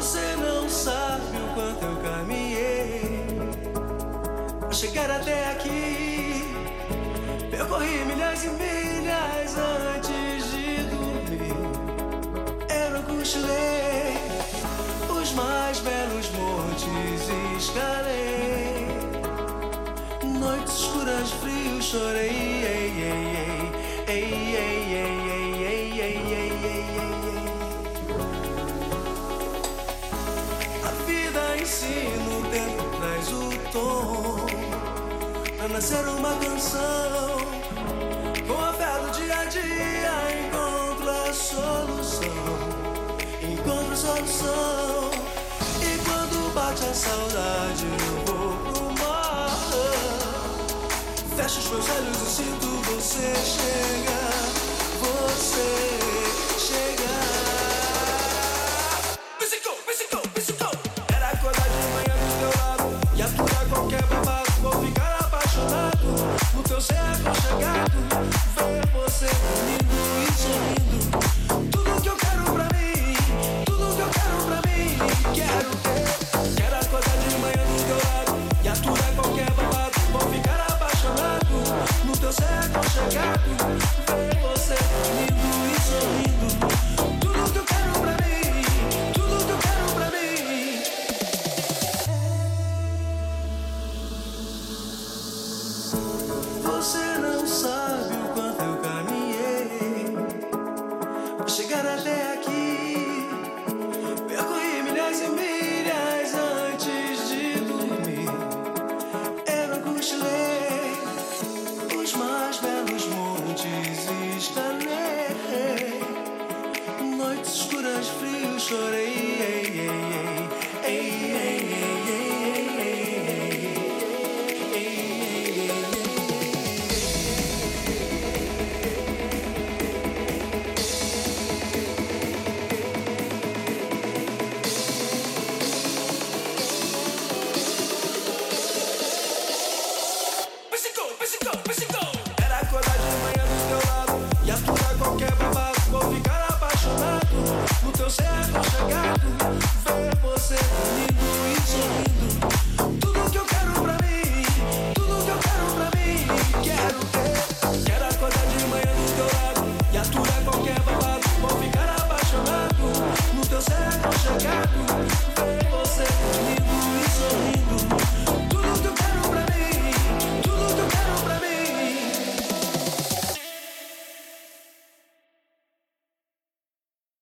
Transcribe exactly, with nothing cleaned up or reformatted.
Você não sabe o quanto eu caminhei pra chegar até aqui. Percorri milhas e milhas antes de dormir. Eu não cochilei, os mais belos montes escalei. Noites escuras, frios, chorei. Ei, ei, ei, ei, ei, ei, ei, ei, ei, ei, ei. A vida ensina, o tempo traz o tom pra nascer uma canção. Com a fé do dia a dia encontro a solução. Encontro a solução. E quando bate a saudade eu vou pro mar. Fecho os meus olhos e sinto você chegar. Você chegar. Physical, physical, physical. Era acordar de manhã do teu lado e aturar qualquer babado. Vou ficar apaixonado no teu ser aconchegado. Ver você lindo e sorrindo. Tudo que eu quero pra mim, tudo que eu quero pra mim. Quero ter, quero acordar de manhã do teu lado e aturar qualquer babado. Vou ficar apaixonado no teu ser aconchegado. Ver você lindo e sorrindo. Tudo que eu quero pra mim, tudo que eu quero pra mim. Você não sabe o quanto eu caminhei pra chegar até aqui. Percorri milhas e milhas antes de dormir. Eu não cochilei, os mais belos montes escalei. Noites escuras, frios, chorei. Ei, ei, ei, ei, ei, ei, ei, ei, ei, ei, ei. Era acordar de manhã do teu lado e aturar qualquer babado. Vou ficar apaixonado no teu ser aconchegado. Ver você lindo e sorrindo.